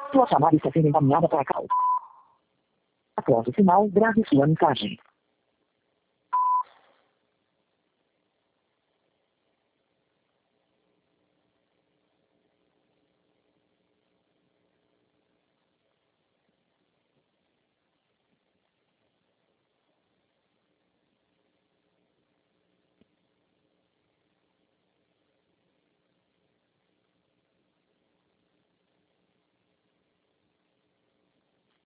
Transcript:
Sua chamada está sendo encaminhada para a call. Após o sinal, grave sua mensagem.